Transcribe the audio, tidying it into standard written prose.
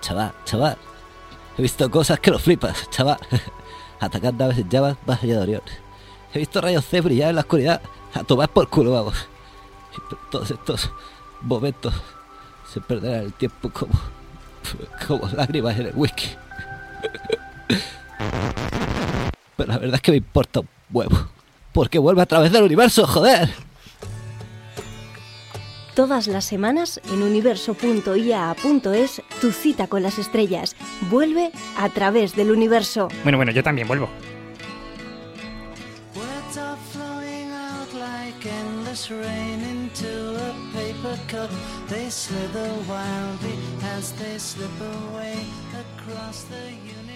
Chaval. He visto cosas que lo flipas, chaval. Atacar naves en llamas más allá de Orión. He visto rayos C brillar en la oscuridad. A tomar por culo, vamos. Y todos estos momentos se perderán el tiempo como lágrimas en el whisky. Pero la verdad es que me importa un huevo. Porque vuelve a través del universo, joder. Todas las semanas en universo.iaa.es, tu cita con las estrellas. Vuelve a través del universo. Bueno, yo también vuelvo. Words are flowing out like endless rain into a paper cup. They slither wildly as they slip away across the universe.